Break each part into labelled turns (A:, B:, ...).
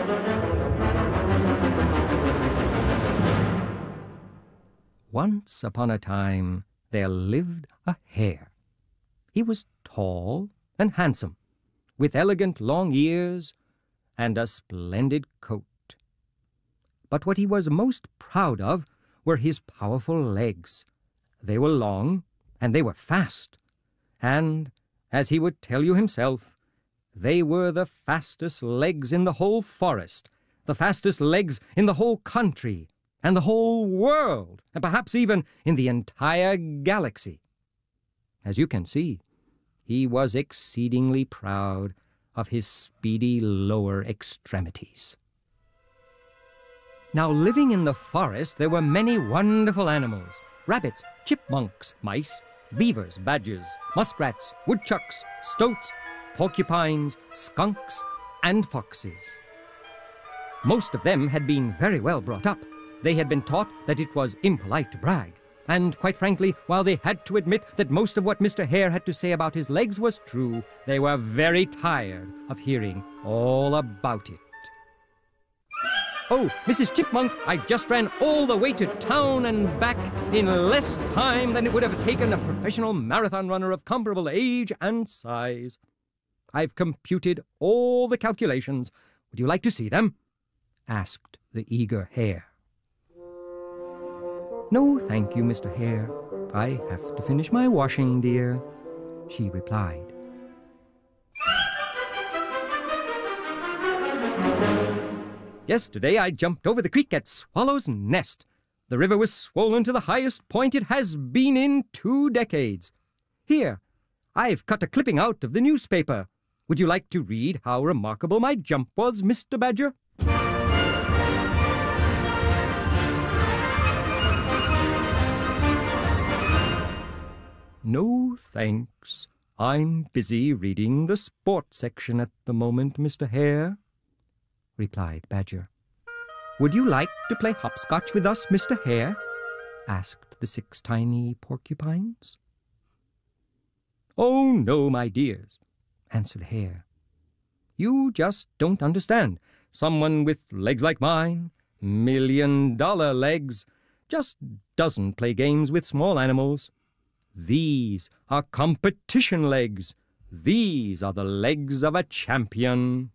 A: Once upon a time there lived a hare. He was tall and handsome, with elegant long ears and a splendid coat. But what he was most proud of were his powerful legs. They were long and they were fast, and, as he would tell you himself, they were the fastest legs in the whole forest, the fastest legs in the whole country, and the whole world, and perhaps even in the entire galaxy. As you can see, he was exceedingly proud of his speedy lower extremities. Now, living in the forest, there were many wonderful animals: rabbits, chipmunks, mice, beavers, badgers, muskrats, woodchucks, stoats, porcupines, skunks, and foxes. Most of them had been very well brought up. They had been taught that it was impolite to brag. And, quite frankly, while they had to admit that most of what Mr. Hare had to say about his legs was true, they were very tired of hearing all about it. "Oh, Mrs. Chipmunk, I just ran all the way to town and back in less time than it would have taken a professional marathon runner of comparable age and size. I've computed all the calculations. Would you like to see them?" asked the eager hare. "No, thank you, Mr. Hare. I have to finish my washing, dear," she replied. "Yesterday I jumped over the creek at Swallow's Nest. The river was swollen to the highest point it has been in 2 decades. Here, I've cut a clipping out of the newspaper. Would you like to read how remarkable my jump was, Mr. Badger?" "No, thanks. I'm busy reading the sports section at the moment, Mr. Hare," replied Badger. "Would you like to play hopscotch with us, Mr. Hare?" asked the 6 tiny porcupines. "Oh, no, my dears," answered Hare. "You just don't understand. Someone with legs like mine, $1,000,000 legs, just doesn't play games with small animals. These are competition legs. These are the legs of a champion."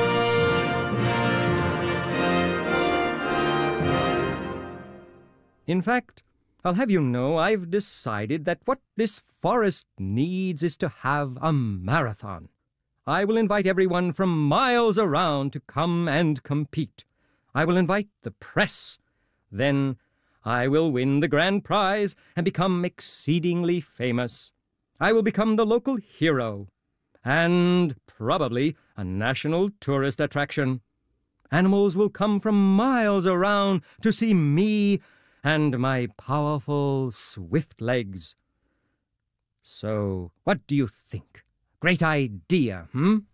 A: In fact, I'll have you know I've decided that what this forest needs is to have a marathon. I will invite everyone from miles around to come and compete. I will invite the press. Then I will win the grand prize and become exceedingly famous. I will become the local hero and probably a national tourist attraction. Animals will come from miles around to see me and my powerful, swift legs. So, what do you think? Great idea,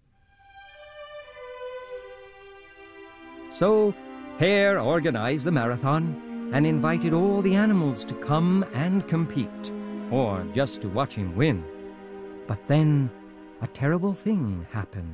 A: So, Hare organized the marathon and invited all the animals to come and compete, or just to watch him win. But then a terrible thing happened.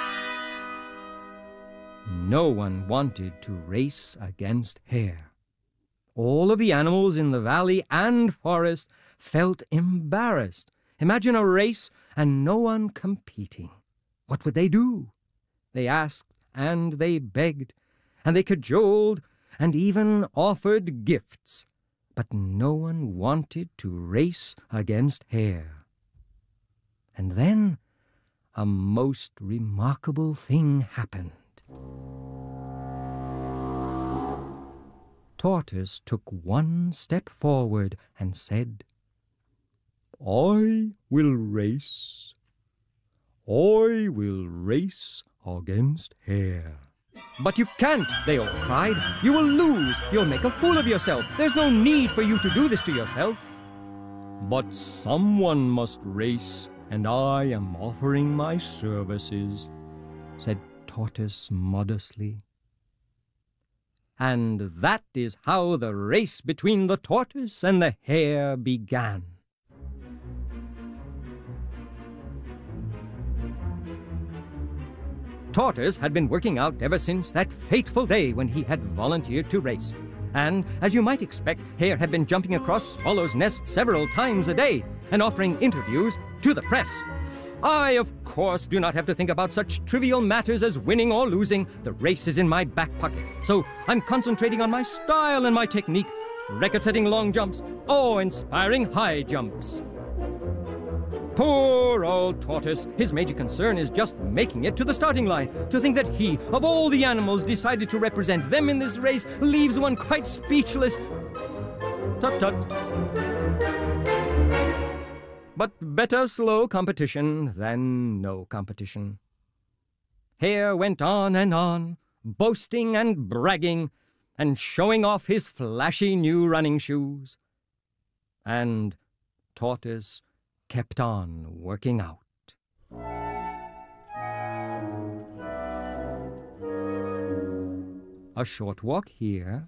A: No one wanted to race against Hare. All of the animals in the valley and forest felt embarrassed. Imagine a race and no one competing. What would they do? They asked and they begged, and they cajoled and even offered gifts. But no one wanted to race against Hare. And then a most remarkable thing happened. Tortoise took one step forward and said, "I will race. I will race against Hare." "But you can't," they all cried. "You will lose. You'll make a fool of yourself. There's no need for you to do this to yourself." "But someone must race, and I am offering my services," said Tortoise modestly. And that is how the race between the tortoise and the hare began. Tortoise had been working out ever since that fateful day when he had volunteered to race. And, as you might expect, Hare had been jumping across Swallow's Nest several times a day and offering interviews to the press. I, of course, do not have to think about such trivial matters as winning or losing. The race is in my back pocket, so I'm concentrating on my style and my technique, record-setting long jumps, awe-inspiring high jumps. Poor old Tortoise. His major concern is just making it to the starting line. To think that he, of all the animals, decided to represent them in this race leaves one quite speechless. Tut-tut. But better slow competition than no competition. Hare went on, boasting and bragging, and showing off his flashy new running shoes. And Tortoise kept on working out. A short walk here.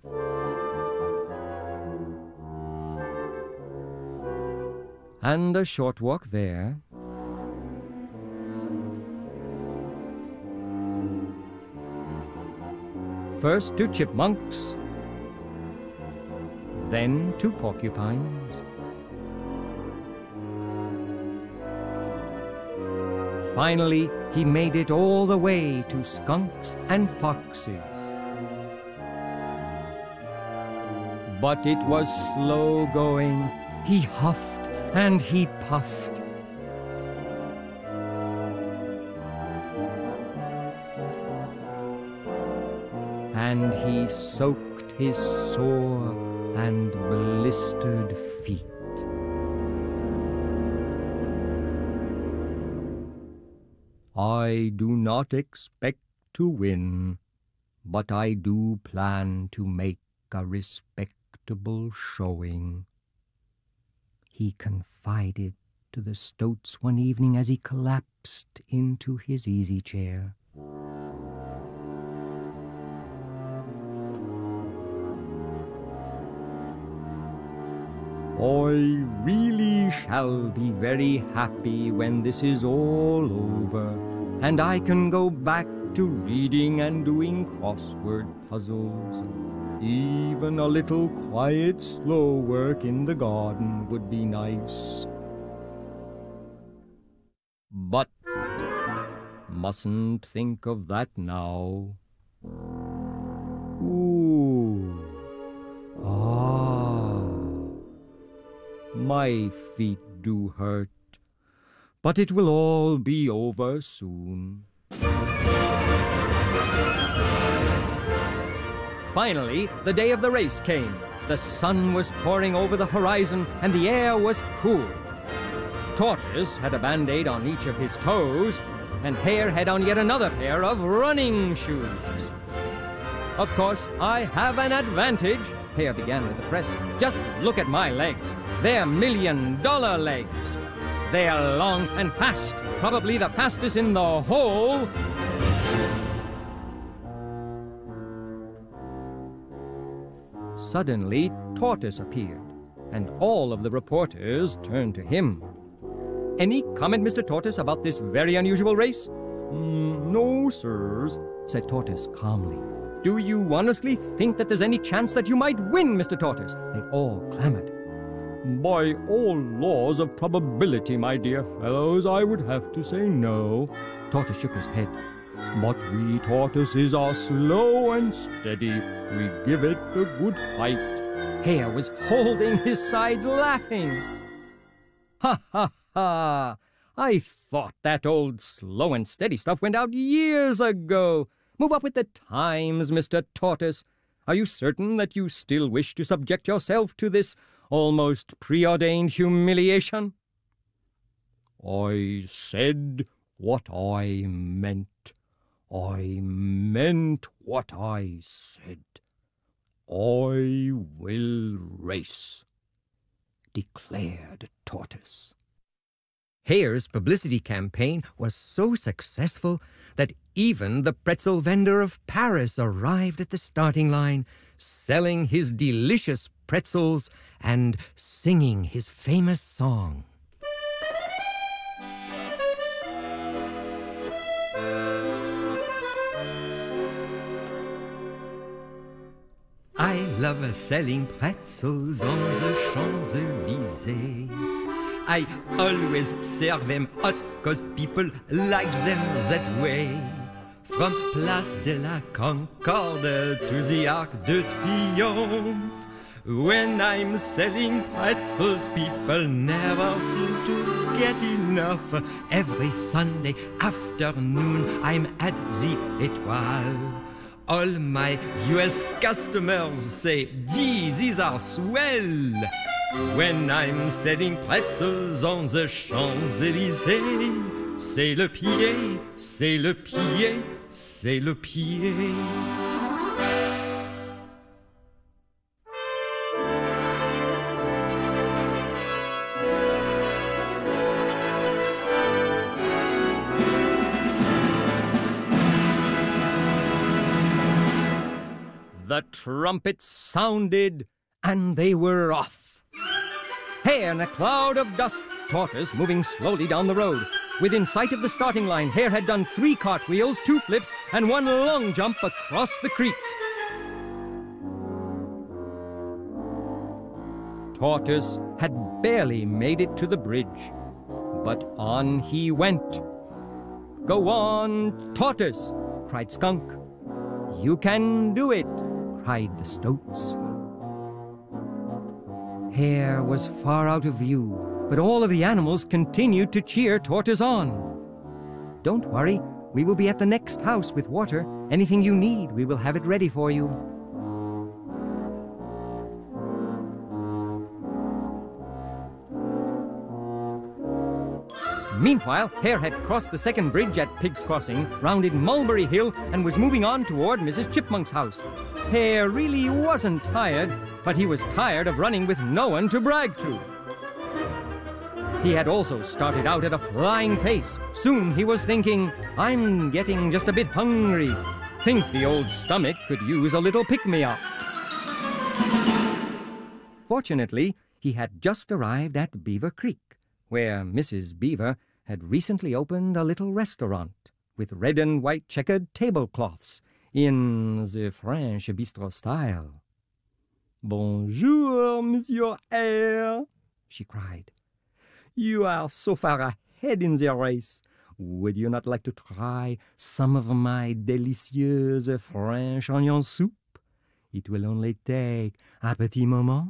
A: And a short walk there. First to chipmunks, then to porcupines. Finally, he made it all the way to skunks and foxes. But it was slow going. He huffed and he puffed. And he soaked his sore and blistered feet. I do not expect to win, but I do plan to make a respectable showing, he confided to the Stoats one evening as he collapsed into his easy chair. I really shall be very happy when this is all over, and I can go back to reading and doing crossword puzzles. Even a little quiet, slow work in the garden would be nice. But mustn't think of that now. Ooh. My feet do hurt, but it will all be over soon. Finally, the day of the race came. The sun was pouring over the horizon, and the air was cool. Tortoise had a band-aid on each of his toes, and Hare had on yet another pair of running shoes. Of course, I have an advantage, Hare began with the press. Just look at my legs. They're $1 million legs. They are long and fast, probably the fastest in the whole... Suddenly, Tortoise appeared, and all of the reporters turned to him. Any comment, Mr. Tortoise, about this very unusual race? No, sirs, said Tortoise calmly. Do you honestly think that there's any chance that you might win, Mr. Tortoise? They all clamored. By all laws of probability, my dear fellows, I would have to say no. Tortoise shook his head. But we tortoises are slow and steady. We give it a good fight. Hare was holding his sides laughing. Ha, ha, ha! I thought that old slow and steady stuff went out years ago. Move up with the times, Mr. Tortoise. Are you certain that you still wish to subject yourself to this almost preordained humiliation? I said what I meant. I meant what I said. I will race, declared Tortoise. Hare's publicity campaign was so successful that even the pretzel vendor of Paris arrived at the starting line, selling his delicious pretzels and singing his famous song. love selling pretzels on the Champs-Élysées. I always serve them hot, 'cause people like them that way. From Place de la Concorde to the Arc de Triomphe. When I'm selling pretzels, people never seem to get enough. Every Sunday afternoon, I'm at the Étoile. All my US customers say, gee, these are swell. When I'm selling pretzels on the Champs-Élysées, c'est le pied, c'est le pied, c'est le pied. The trumpets sounded, and they were off. Hare in a cloud of dust, Tortoise moving slowly down the road. Within sight of the starting line, Hare had done 3 cartwheels, 2 flips, and 1 long jump across the creek. Tortoise had barely made it to the bridge, but on he went. "Go on, Tortoise!" cried Skunk. "You can do it!" cried the Stoats. Hare was far out of view, but all of the animals continued to cheer Tortoise on. "Don't worry, we will be at the next house with water. Anything you need, we will have it ready for you." Meanwhile, Hare had crossed the second bridge at Pig's Crossing, rounded Mulberry Hill, and was moving on toward Mrs. Chipmunk's house. Hare really wasn't tired, but he was tired of running with no one to brag to. He had also started out at a flying pace. Soon he was thinking, "I'm getting just a bit hungry. Think the old stomach could use a little pick-me-up." Fortunately, he had just arrived at Beaver Creek, where Mrs. Beaver had recently opened a little restaurant with red and white checkered tablecloths in the French bistro style. "Bonjour, Monsieur Hare," she cried. "You are so far ahead in the race. Would you not like to try some of my delicious French onion soup? It will only take a petit moment."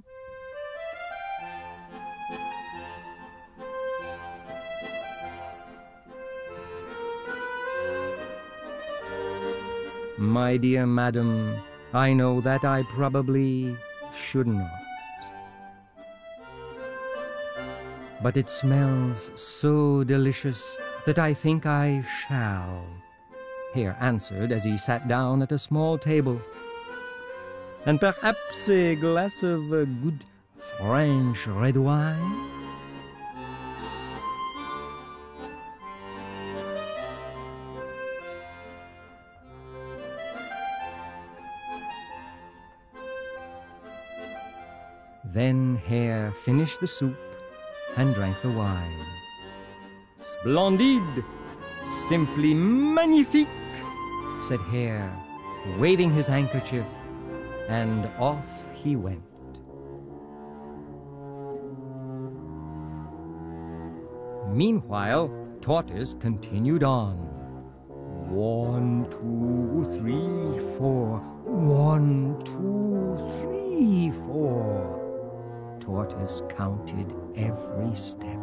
A: "My dear madam, I know that I probably should not. But it smells so delicious that I think I shall," Hare answered as he sat down at a small table. "And perhaps a glass of good French red wine?" Then Hare finished the soup and drank the wine. "Splendide! Simply magnifique!" said Hare, waving his handkerchief, and off he went. Meanwhile, Tortoise continued on. 1, 2, 3, 4. 1, 2, 3, 4. Tortoise counted every step.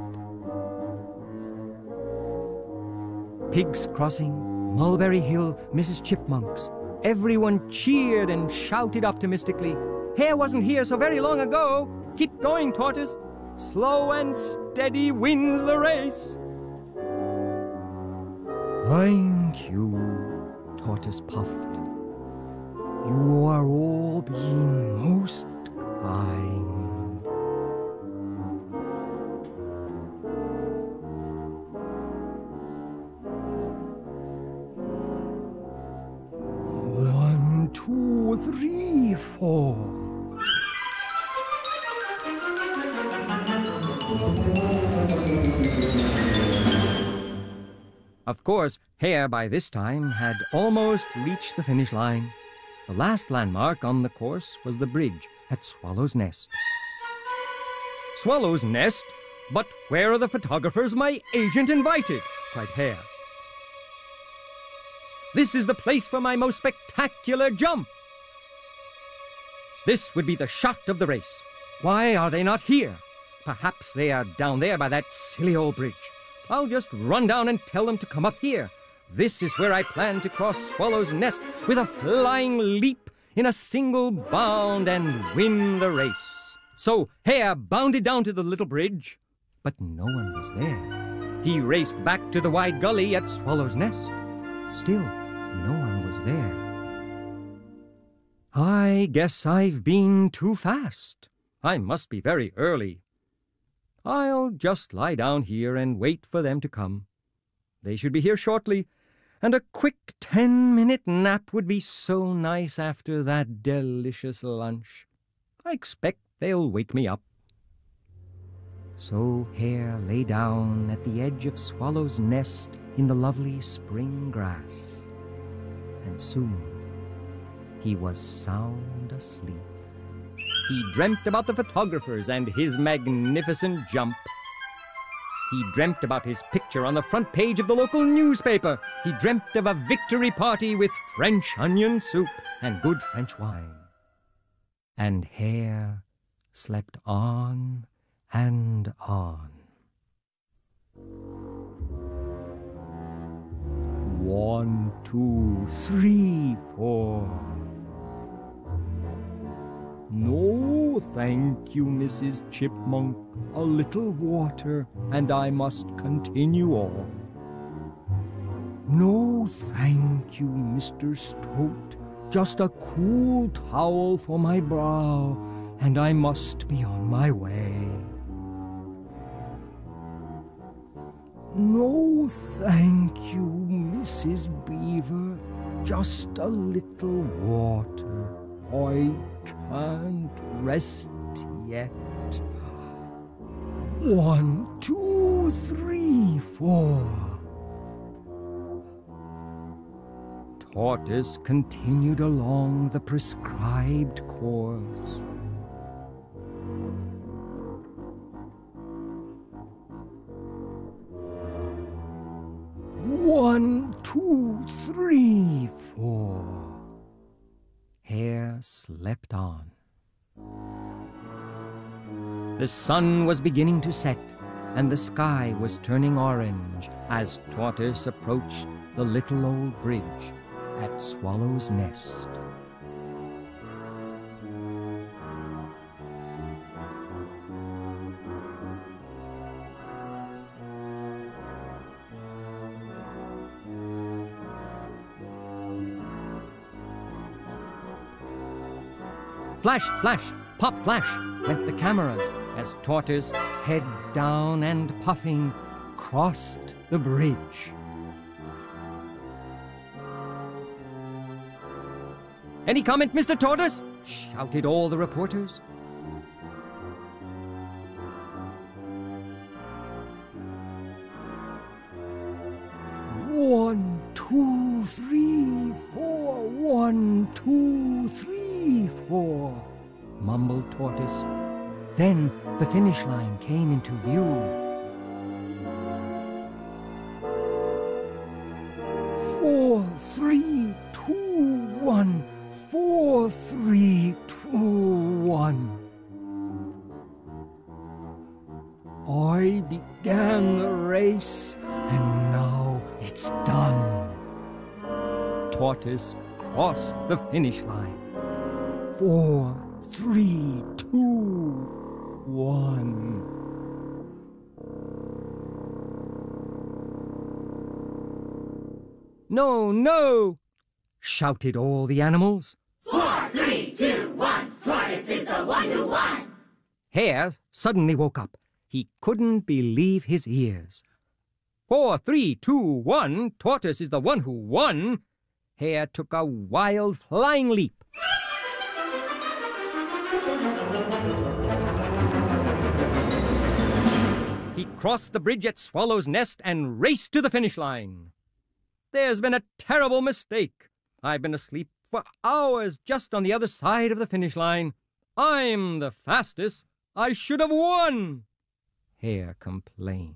A: Pig's Crossing, Mulberry Hill, Mrs. Chipmunk's. Everyone cheered and shouted optimistically. "Hare wasn't here so very long ago. Keep going, Tortoise. Slow and steady wins the race." "Thank you," Tortoise puffed. "You are all being most kind." "1, 2, 3, 4. Of course, Hare by this time had almost reached the finish line. The last landmark on the course was the bridge at Swallow's Nest. Swallow's Nest? But where are the photographers my agent invited? Cried Hare. This is the place for my most spectacular jump. This would be the shot of the race. Why are they not here? Perhaps they are down there by that silly old bridge. I'll just run down and tell them to come up here. This is where I plan to cross Swallow's Nest with a flying leap in a single bound and win the race. So Hare bounded down to the little bridge, but no one was there. He raced back to the wide gully at Swallow's Nest. Still, no one was there. I guess I've been too fast. I must be very early. I'll just lie down here and wait for them to come. They should be here shortly, and a quick 10-minute nap would be so nice after that delicious lunch. I expect they'll wake me up. So Hare lay down at the edge of Swallow's Nest in the lovely spring grass, and soon he was sound asleep. He dreamt about the photographers and his magnificent jump. He dreamt about his picture on the front page of the local newspaper. He dreamt of a victory party with French onion soup and good French wine. And Hare slept on and on. 1, 2, 3, 4. No, thank you, Mrs. Chipmunk. A little water, and I must continue on. No, thank you, Mr. Stoat. Just a cool towel for my brow, and I must be on my way. No, thank you, Mrs. Beaver. Just a little water. I can't rest yet. 1, 2, 3, 4. Tortoise continued along the prescribed course. One, 2, 3, 4. Hare slept on. The sun was beginning to set, and the sky was turning orange as Tortoise approached the little old bridge at Swallow's Nest. Flash, flash, pop, flash went the cameras as Tortoise, head down and puffing, crossed the bridge. Any comment, Mr. Tortoise? Shouted all the reporters. One, 2, 3, 4. 1, 2, 3, 4. Mumbled Tortoise. Then the finish line came into view. 4, 3, 2, 1. 4, 3, 2, 1. I began the race, and now it's done. Tortoise crossed the finish line. 4, 3, 2, 1. No, no! Shouted all the animals.
B: 4, 3, 2, 1. Tortoise is the one who won.
A: Hare suddenly woke up. He couldn't believe his ears. 4, 3, 2, 1. Tortoise is the one who won. Hare took a wild flying leap. He crossed the bridge at Swallow's Nest and raced to the finish line. There's been a terrible mistake. I've been asleep for hours just on the other side of the finish line. I'm the fastest. I should have won, Hare complained.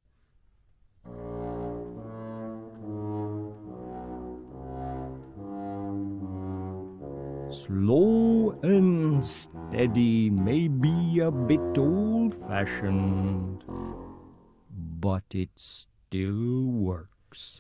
A: Slow and steady may be a bit old-fashioned, but it still works.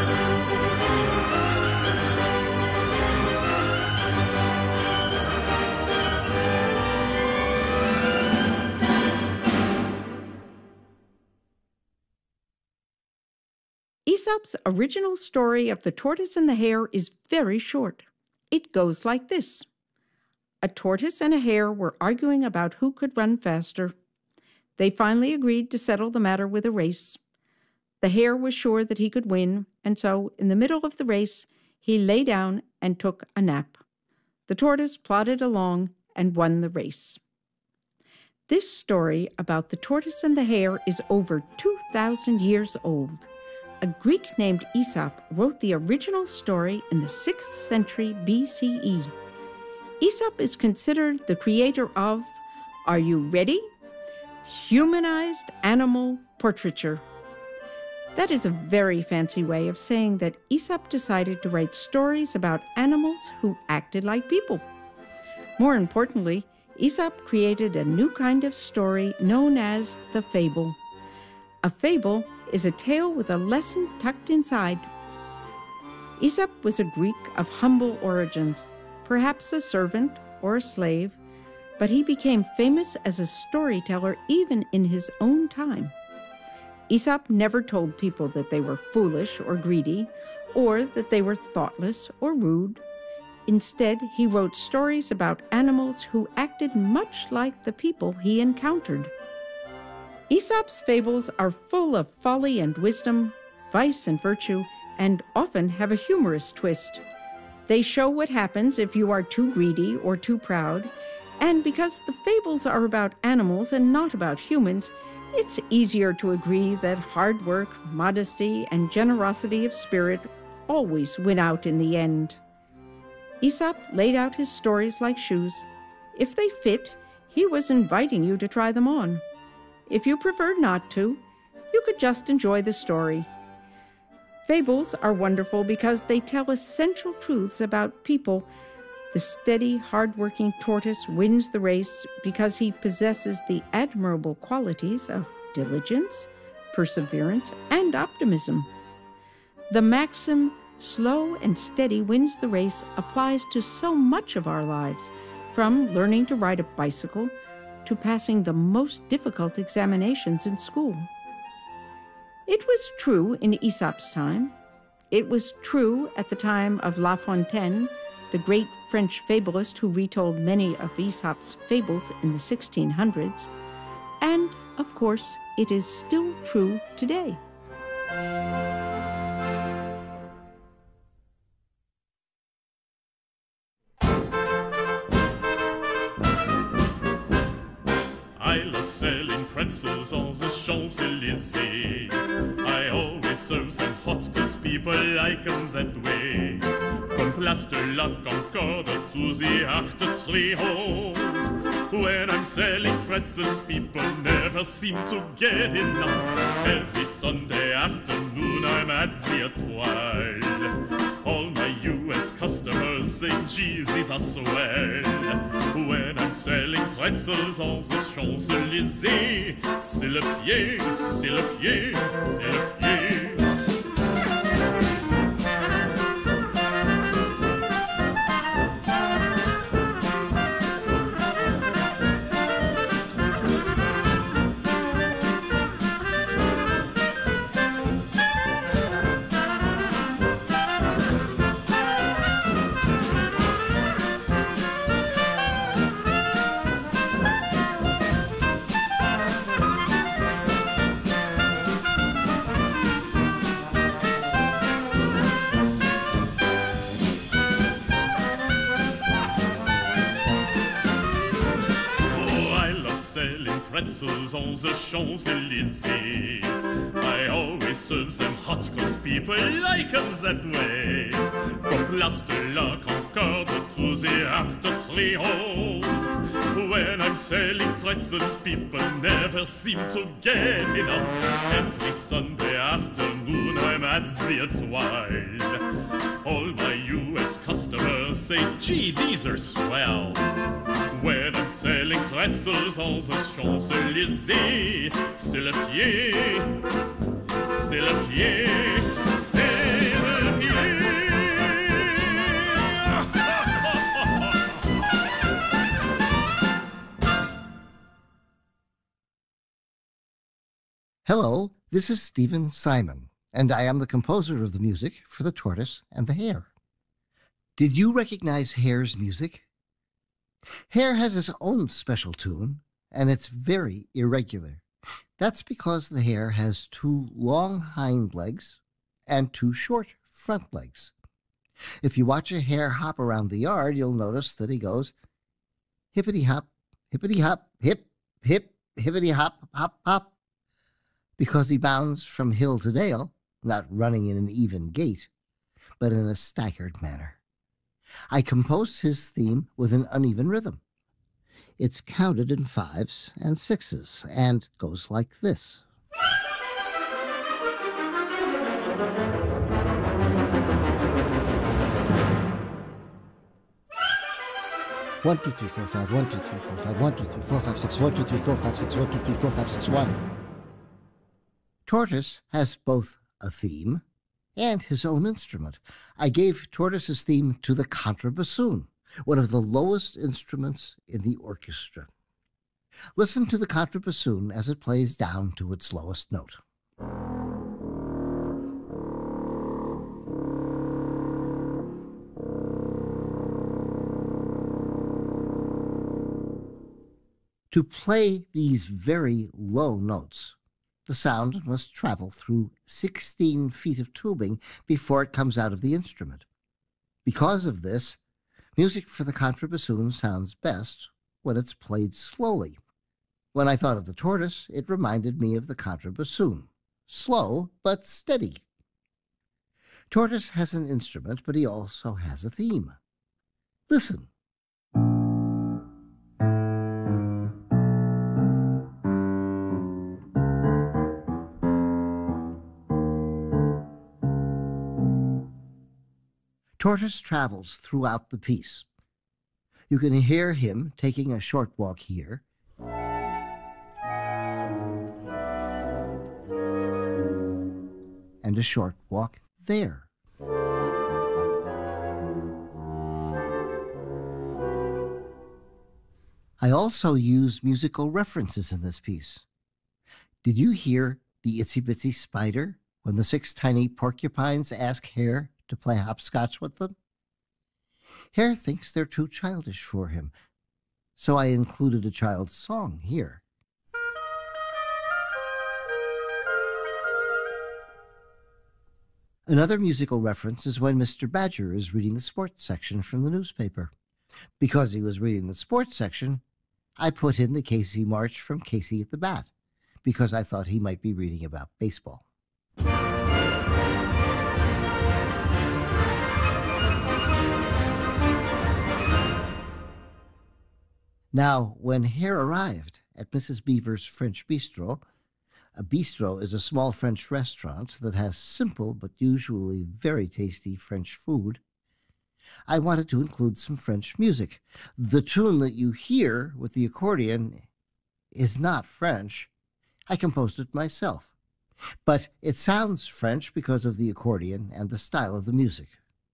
C: Aesop's original story of the tortoise and the hare is very short. It goes like this. A tortoise and a hare were arguing about who could run faster. They finally agreed to settle the matter with a race. The hare was sure that he could win, and so, in the middle of the race, he lay down and took a nap. The tortoise plodded along and won the race. This story about the tortoise and the hare is over 2,000 years old. A Greek named Aesop wrote the original story in the 6th century BCE. Aesop is considered the creator of, are you ready? Humanized animal portraiture. That is a very fancy way of saying that Aesop decided to write stories about animals who acted like people. More importantly, Aesop created a new kind of story known as the fable. A fable is a tale with a lesson tucked inside. Aesop was a Greek of humble origins, perhaps a servant or a slave, but he became famous as a storyteller even in his own time. Aesop never told people that they were foolish or greedy, or that they were thoughtless or rude. Instead, he wrote stories about animals who acted much like the people he encountered. Aesop's fables are full of folly and wisdom, vice and virtue, and often have a humorous twist. They show what happens if you are too greedy or too proud, and because the fables are about animals and not about humans, it's easier to agree that hard work, modesty, and generosity of spirit always win out in the end. Aesop laid out his stories like shoes. If they fit, he was inviting you to try them on. If you preferred not to, you could just enjoy the story. Fables are wonderful because they tell essential truths about people. The steady, hard-working tortoise wins the race because he possesses the admirable qualities of diligence, perseverance, and optimism. The maxim, slow and steady wins the race, applies to so much of our lives, from learning to ride a bicycle to passing the most difficult examinations in school. It was true in Aesop's time. It was true at the time of La Fontaine, the great French fabulist who retold many of Aesop's fables in the 1600s. And, of course, it is still true today.
D: I love selling pretzels on the Champs-Élysées. I always serve them hot cause people like them that way. From Place de la Concorde to the Arc de Triomphe. When I'm selling pretzels, people never seem to get enough. Every Sunday afternoon I'm at the Étoile. All my US customers say, geez, these are swell. When I'm selling pretzels on the Champs-Élysées, c'est le pied, c'est le pied, c'est le pied. pretzels on the Champs-Élysées. I always serve them hot cause people like them that way. From Place de la Concorde to the Arc de Triomphe. When I'm selling pretzels, people never seem to get enough. Every Sunday afternoon I'm at the Étoile. All my US customers say, gee, these are swell. When I'm selling pretzels on the Champs-Élysées, c'est le pied, c'est le pied, c'est le pied.
E: Hello, this is Stephen Simon, and I am the composer of the music for The Tortoise and the Hare. Did you recognize Hare's music? Hare has his own special tune, and it's very irregular. That's because the hare has 2 long hind legs and 2 short front legs. If you watch a hare hop around the yard, you'll notice that he goes hippity-hop, hippity-hop, hip, hip, hippity-hop, hop, hop, because he bounds from hill to dale, not running in an even gait, but in a staggered manner. I composed his theme with an uneven rhythm. It's counted in 5s and 6s and goes like this. 1, 2, 3, 4, 5, 1, 2, 3, 4, 5, 1, 2, 3, 4, 5, 6, 1, 2, 3, 4, 5, 6, 1, 2, 3, 4, 5, 6, 1. Tortoise has both a theme and his own instrument. I gave Tortoise's theme to the contrabassoon, one of the lowest instruments in the orchestra. Listen to the contrabassoon as it plays down to its lowest note. To play these very low notes, the sound must travel through 16 feet of tubing before it comes out of the instrument. Because of this, music for the contrabassoon sounds best when it's played slowly. When I thought of the tortoise, it reminded me of the contrabassoon. Slow, but steady. Tortoise has an instrument, but he also has a theme. Listen. Tortoise travels throughout the piece. You can hear him taking a short walk here, and a short walk there. I also use musical references in this piece. Did you hear the Itsy Bitsy Spider when the 6 tiny porcupines ask Hare to play hopscotch with them? Hare thinks they're too childish for him, so I included a child's song here. Another musical reference is when Mr. Badger is reading the sports section from the newspaper. Because he was reading the sports section, I put in the Casey March from Casey at the Bat, because I thought he might be reading about baseball. Now, when Hare arrived at Mrs. Beaver's French Bistro, a bistro is a small French restaurant that has simple but usually very tasty French food, I wanted to include some French music. The tune that you hear with the accordion is not French. I composed it myself. But it sounds French because of the accordion and the style of the music.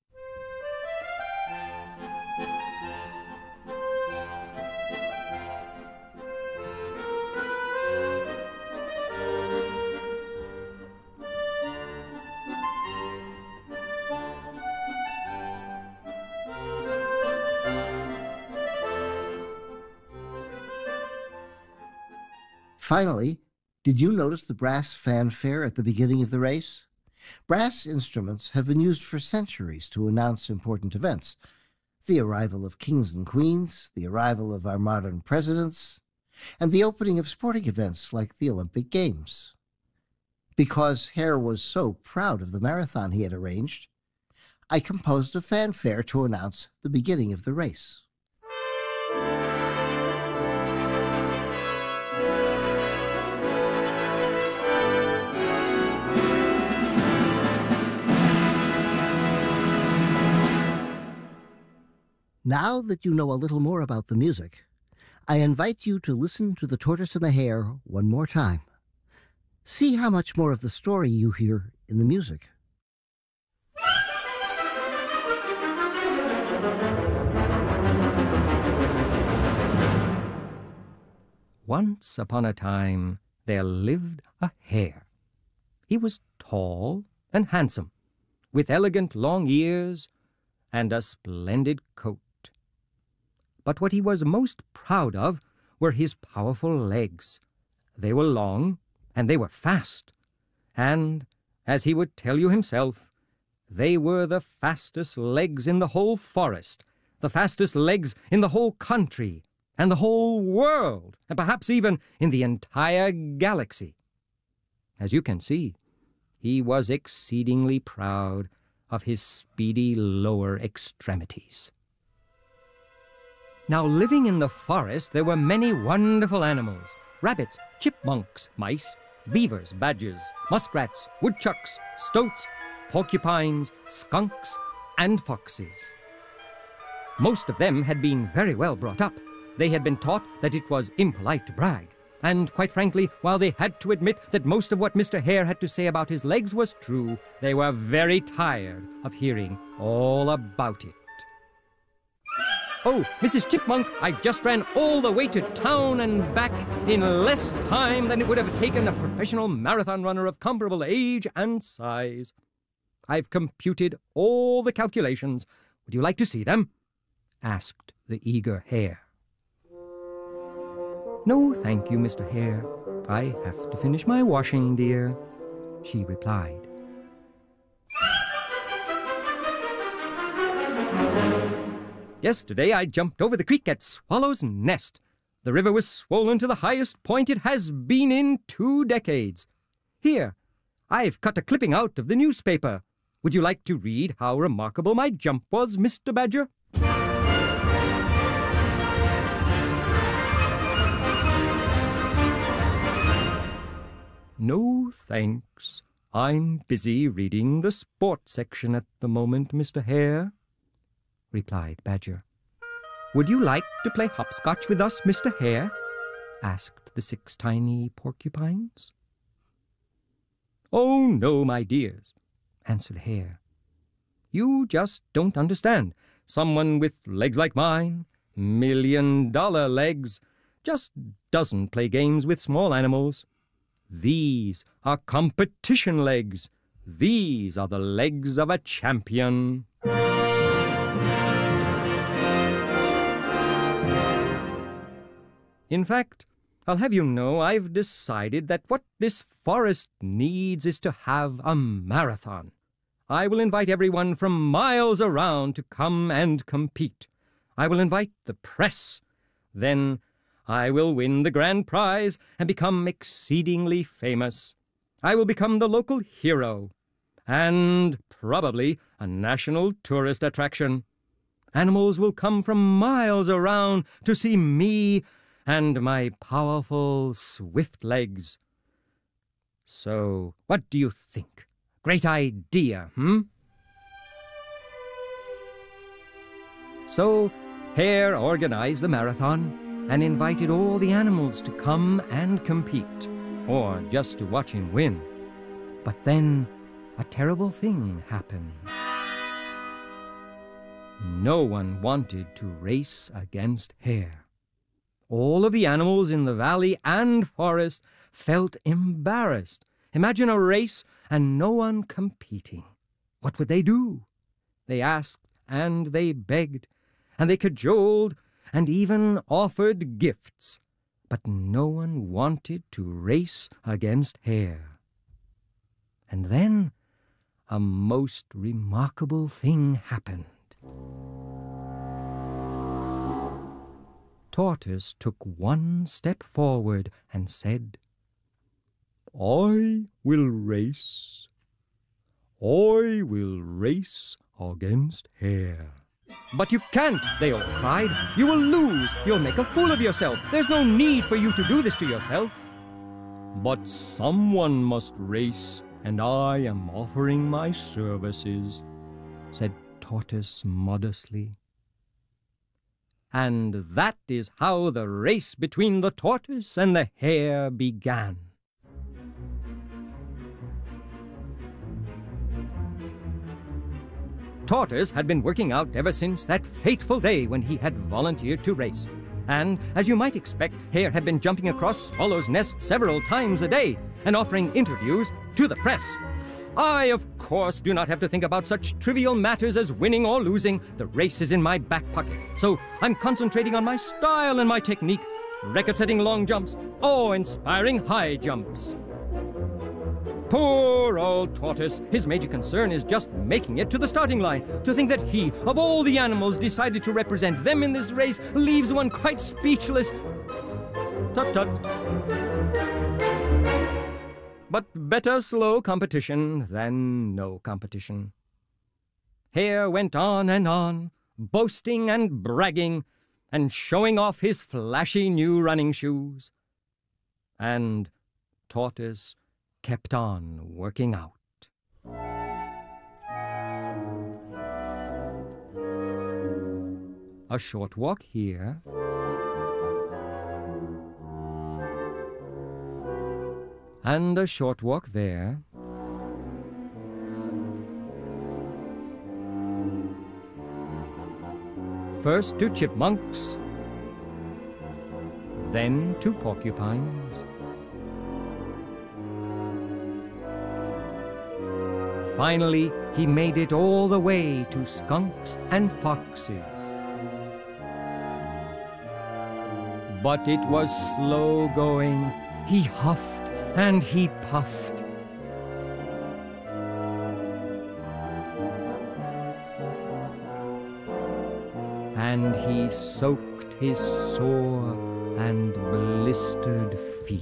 E: Finally, did you notice the brass fanfare at the beginning of the race? Brass instruments have been used for centuries to announce important events. The arrival of kings and queens, the arrival of our modern presidents, and the opening of sporting events like the Olympic Games. Because Hare was so proud of the marathon he had arranged, I composed a fanfare to announce the beginning of the race. Now that you know a little more about the music, I invite you to listen to The Tortoise and the Hare one more time. See how much more of the story you hear in the music.
A: Once upon a time, there lived a hare. He was tall and handsome, with elegant long ears and a splendid coat. But what he was most proud of were his powerful legs. They were long, and they were fast. And, as he would tell you himself, they were the fastest legs in the whole forest, the fastest legs in the whole country, and the whole world, and perhaps even in the entire galaxy. As you can see, he was exceedingly proud of his speedy lower extremities. Now, living in the forest, there were many wonderful animals: rabbits, chipmunks, mice, beavers, badgers, muskrats, woodchucks, stoats, porcupines, skunks, and foxes. Most of them had been very well brought up. They had been taught that it was impolite to brag. And, quite frankly, while they had to admit that most of what Mr. Hare had to say about his legs was true, they were very tired of hearing all about it. "Oh, Mrs. Chipmunk, I just ran all the way to town and back in less time than it would have taken a professional marathon runner of comparable age and size. I've computed all the calculations. Would you like to see them?" asked the eager hare. "No, thank you, Mr. Hare. I have to finish my washing, dear," she replied. "Yesterday I jumped over the creek at Swallow's Nest. The river was swollen to the highest point it has been in 2 decades. Here, I've cut a clipping out of the newspaper. Would you like to read how remarkable my jump was, Mr. Badger?" "No, thanks. I'm busy reading the sports section at the moment, Mr. Hare," replied Badger. "Would you like to play hopscotch with us, Mr. Hare?" asked the 6 tiny porcupines. "Oh, no, my dears," answered Hare. "You just don't understand. Someone with legs like mine, $1,000,000 legs, just doesn't play games with small animals. These are competition legs. These are the legs of a champion." In fact, I'll have you know I've decided that what this forest needs is to have a marathon. I will invite everyone from miles around to come and compete. I will invite the press. Then I will win the grand prize and become exceedingly famous. I will become the local hero and probably a national tourist attraction. Animals will come from miles around to see me and my powerful, swift legs. So, what do you think? Great idea, So, Hare organized the marathon and invited all the animals to come and compete, or just to watch him win. But then a terrible thing happened. No one wanted to race against Hare. All of the animals in the valley and forest felt embarrassed. Imagine a race and no one competing. What would they do? They asked and they begged, and they cajoled and even offered gifts. But no one wanted to race against Hare. And then a most remarkable thing happened. Tortoise took one step forward and said, "I will race. I will race against Hare." "But you can't," they all cried. "You will lose. You'll make a fool of yourself. There's no need for you to do this to yourself." "But someone must race, and I am offering my services," said Tortoise modestly. And that is how the race between the tortoise and the hare began. Tortoise had been working out ever since that fateful day when he had volunteered to race. And, as you might expect, Hare had been jumping across Swallow's nest several times a day and offering interviews to the press. I, of course, do not have to think about such trivial matters as winning or losing. The race is in my back pocket, so I'm concentrating on my style and my technique, record-setting long jumps, awe-inspiring high jumps. Poor old Tortoise. His major concern is just making it to the starting line. To think that he, of all the animals, decided to represent them in this race leaves one quite speechless. Tut-tut. But better slow competition than no competition. Hare went on, boasting and bragging, and showing off his flashy new running shoes. And Tortoise kept on working out. A short walk here. And a short walk there. First to chipmunks, then to porcupines. Finally, he made it all the way to skunks and foxes. But it was slow going. He huffed and he puffed. And he soaked his sore and blistered feet.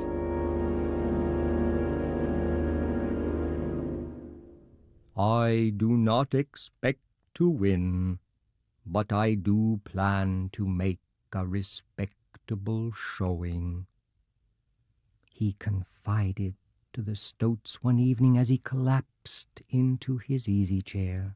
A: I do not expect to win, but I do plan to make a respectable showing, he confided to the stoats one evening as he collapsed into his easy chair.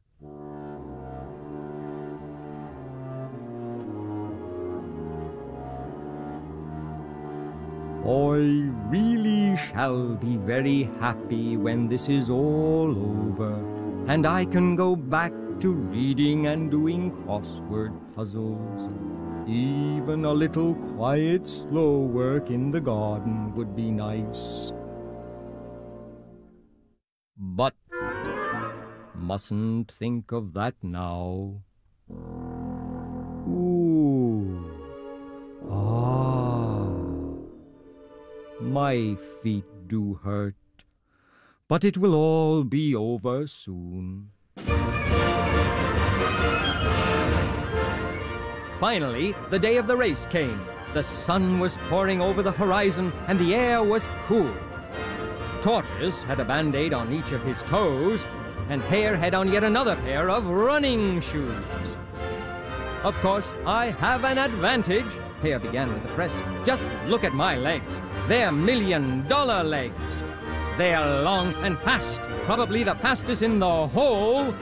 A: I really shall be very happy when this is all over, and I can go back to reading and doing crossword puzzles. Even a little quiet, slow work in the garden would be nice. But mustn't think of that now. Ooh. My feet do hurt, but it will all be over soon. Finally, the day of the race came. The sun was pouring over the horizon, and the air was cool. Tortoise had a band-aid on each of his toes, and Hare had on yet another pair of running shoes. Of course, I have an advantage. Hare began with the press. Just look at my legs. They're $1,000,000 legs. They're long and fast, probably the fastest in the whole.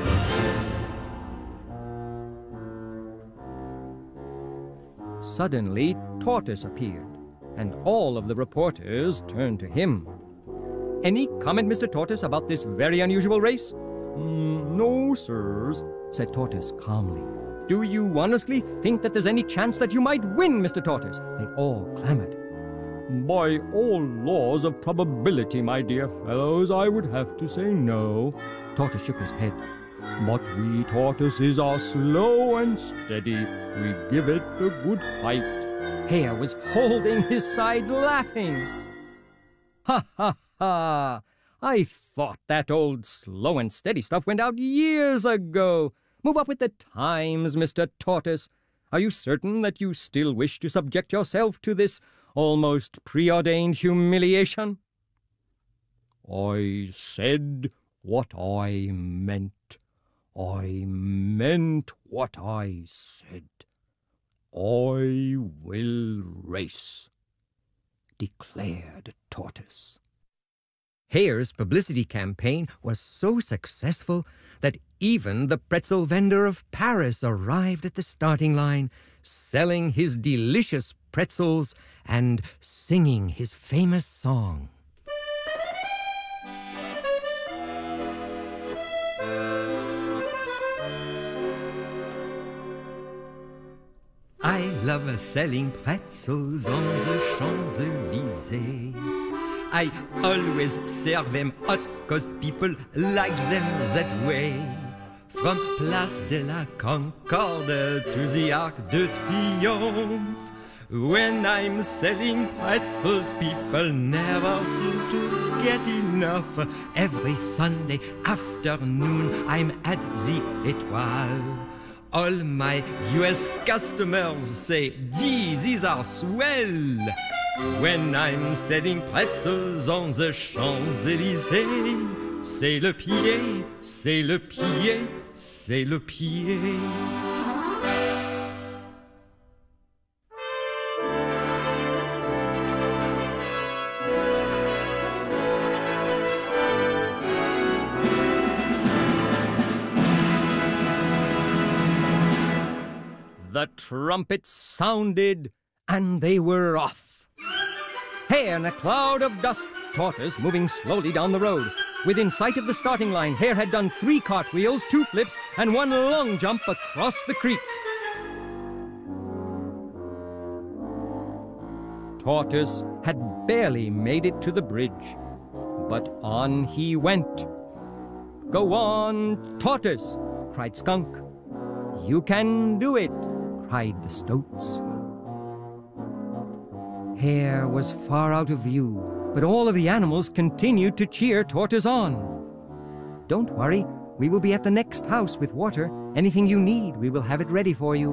A: Suddenly, Tortoise appeared, and all of the reporters turned to him. Any comment, Mr. Tortoise, about this very unusual race? No, sirs, said Tortoise calmly. Do you honestly think that there's any chance that you might win, Mr. Tortoise? They all clamored. By all laws of probability, my dear fellows, I would have to say no. Tortoise shook his head. But we tortoises are slow and steady. We give it the good fight. Hare was holding his sides laughing. Ha, ha, ha! I thought that old slow and steady stuff went out years ago. Move up with the times, Mr. Tortoise. Are you certain that you still wish to subject yourself to this almost preordained humiliation?" "I said what I meant. I meant what I said. I will race," declared Tortoise. Hare's publicity campaign was so successful that even the pretzel vendor of Paris arrived at the starting line, selling his delicious pretzels and singing his famous song. I love selling pretzels on the Champs-Élysées. I always serve them hot 'cause people like them that way. From Place de la Concorde to the Arc de Triomphe. When I'm selling pretzels, people never seem to get enough. Every Sunday afternoon, I'm at the Étoile. All my US customers say, "Gee, these are swell." When I'm selling pretzels on the Champs-Élysées, c'est le pied, c'est le pied, c'est le pied. The trumpets sounded, and they were off. Hare in a cloud of dust, Tortoise moving slowly down the road. Within sight of the starting line, Hare had done 3 cartwheels, 2 flips, and 1 long jump across the creek. Tortoise had barely made it to the bridge, but on he went. "Go on, Tortoise!" cried Skunk. "You can do it!" cried the Stoats. Hare was far out of view, but all of the animals continued to cheer Tortoise on. "Don't worry, we will be at the next house with water. Anything you need, we will have it ready for you."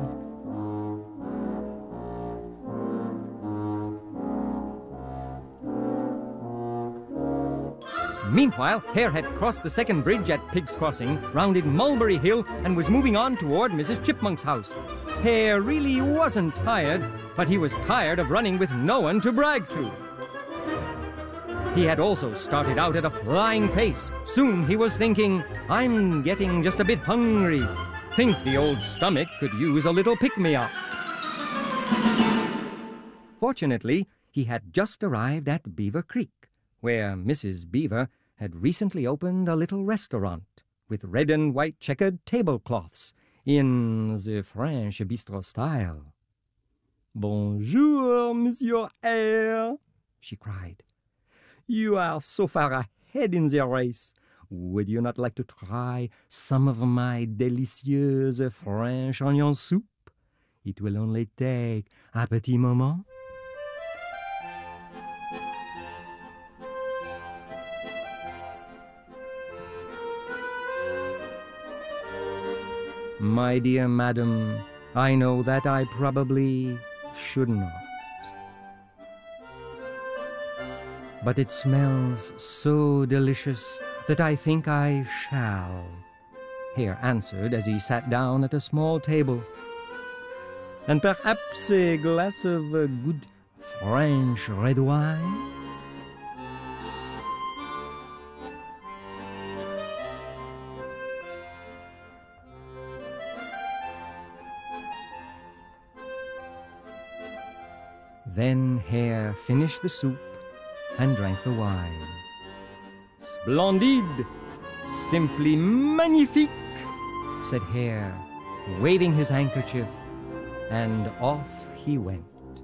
A: Meanwhile, Hare had crossed the second bridge at Pig's Crossing, rounded Mulberry Hill, and was moving on toward Mrs. Chipmunk's house. Hare really wasn't tired, but he was tired of running with no one to brag to. He had also started out at a flying pace. Soon he was thinking, "I'm getting just a bit hungry. Think the old stomach could use a little pick-me-up." Fortunately, he had just arrived at Beaver Creek, where Mrs. Beaver had recently opened a little restaurant with red and white checkered tablecloths in the French bistro style. "Bonjour, Monsieur Hare," she cried. "You are so far ahead in the race. Would you not like to try some of my delicious French onion soup? It will only take un petit moment." "My dear madam, I know that I probably should not. But it smells so delicious that I think I shall," Hare answered as he sat down at a small table. "And perhaps a glass of good French red wine?" Then Hare finished the soup and drank the wine. "Splendide! Simply magnifique!" said Hare, waving his handkerchief, and off he went.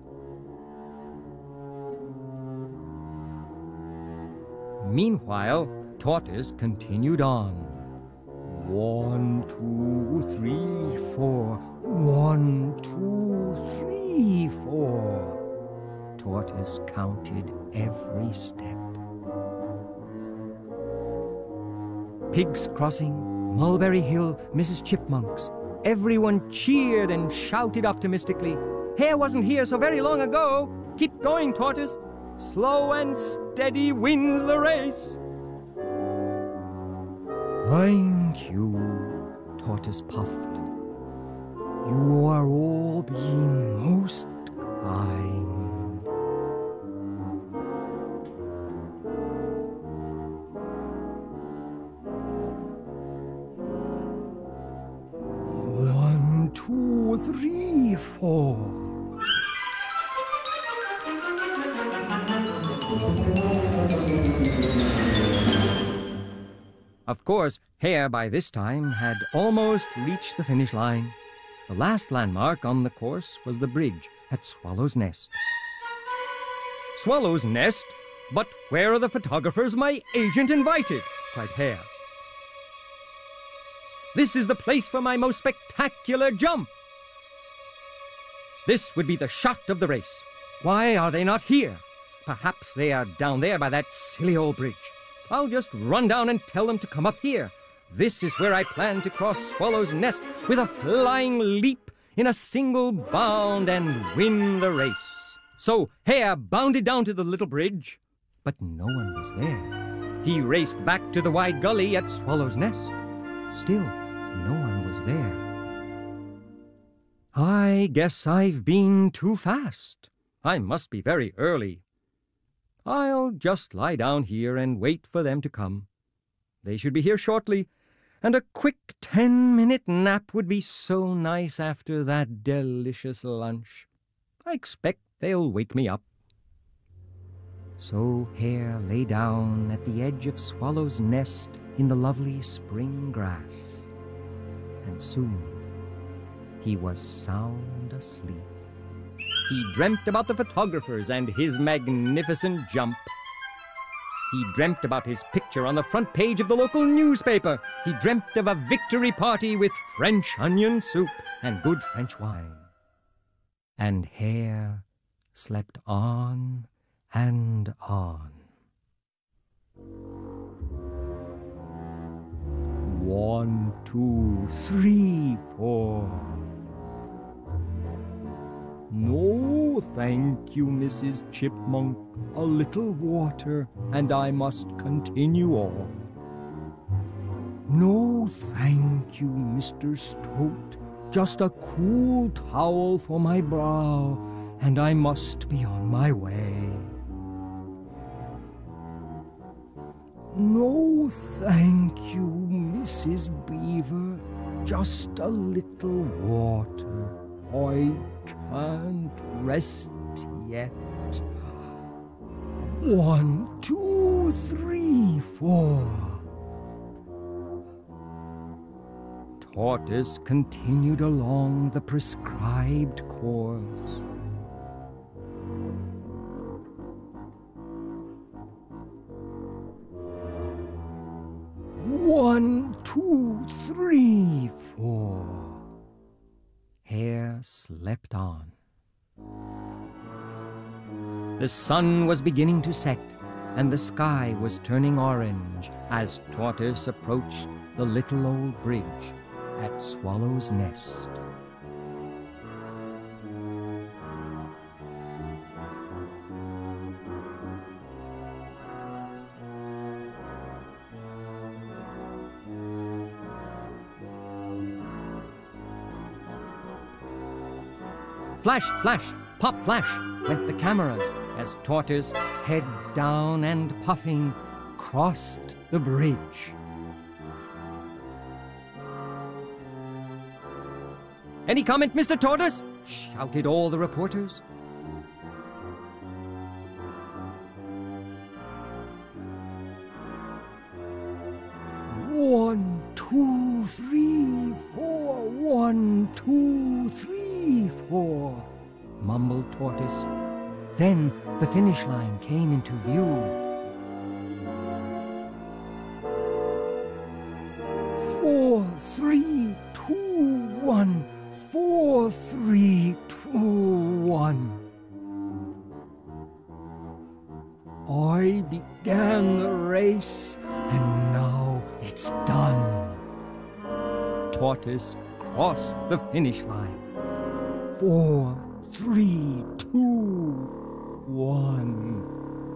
A: Meanwhile, Tortoise continued on. 1, 2, 3, 4. 1, 2, 3, 4. Tortoise counted every step. Pig's Crossing, Mulberry Hill, Mrs. Chipmunk's. Everyone cheered and shouted optimistically. Hare wasn't here so very long ago. Keep going, Tortoise. Slow and steady wins the race. Thank you, Tortoise puffed. You are all being most kind. One, two, three, four. Of course, Hare by this time had almost reached the finish line. The last landmark on the course was the bridge at Swallow's Nest. Swallow's Nest? But where are the photographers my agent invited? Cried Hare. This is the place for my most spectacular jump. This would be the shot of the race. Why are they not here? Perhaps they are down there by that silly old bridge. I'll just run down and tell them to come up here. This is where I plan to cross Swallow's Nest with a flying leap in a single bound and win the race. So Hare bounded down to the little bridge, but no one was there. He raced back to the wide gully at Swallow's Nest. Still, no one was there. I guess I've been too fast. I must be very early. I'll just lie down here and wait for them to come. They should be here shortly, and a quick 10-minute nap would be so nice after that delicious lunch. I expect they'll wake me up. So Hare lay down at the edge of Swallow's Nest in the lovely spring grass, and soon he was sound asleep. He dreamt about the photographers and his magnificent jump. He dreamt about his picture on the front page of the local newspaper. He dreamt of a victory party with French onion soup and good French wine. And Hare slept on and on. 1, 2, 3, 4. No, thank you, Mrs. Chipmunk. A little water, and I must continue on. No, thank you, Mr. Stoat. Just a cool towel for my brow, and I must be on my way. No, thank you, Mrs. Beaver. Just a little water. I can't rest yet. 1, 2, 3, 4. Tortoise continued along the prescribed course. One, 2, 3, 4. Hare slept on. The sun was beginning to set, and the sky was turning orange as Tortoise approached the little old bridge at Swallow's Nest. Flash, flash, pop, flash went the cameras as Tortoise, head down and puffing, crossed the bridge. Any comment, Mr. Tortoise? Shouted all the reporters. One, 2, 3, 4. 1, 2, 3, 4. Mumbled Tortoise. Then the finish line came into view. 4, 3, 2, 1. 4, 3, 2, 1. I began the race, and now it's done. Tortoise crossed the finish line. 4, 3, 2, 1.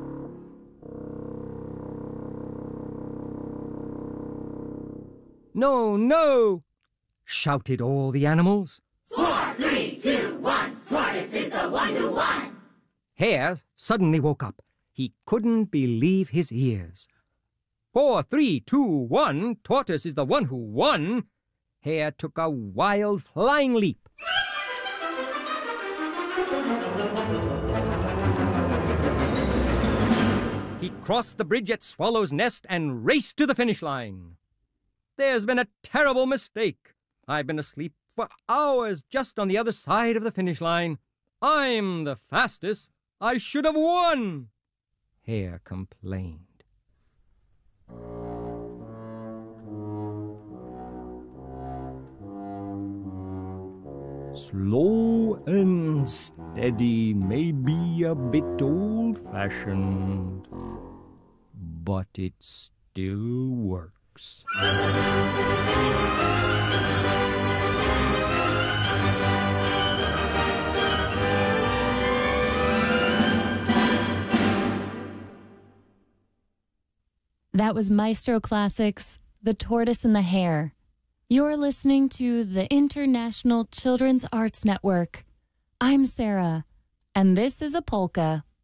A: No, no! Shouted all the animals.
B: 4, 3, 2, 1. Tortoise is the one who won.
A: Hare suddenly woke up. He couldn't believe his ears. 4, 3, 2, 1. Tortoise is the one who won. Hare took a wild flying leap. He crossed the bridge at Swallow's Nest and raced to the finish line. There's been a terrible mistake. I've been asleep for hours just on the other side of the finish line. I'm the fastest. I should have won, Hare complained. Slow and steady may be a bit old-fashioned, but it still works.
F: That was Maestro Classics, The Tortoise and the Hare. You're listening to the International Children's Arts Network. I'm Sarah, and this is a polka.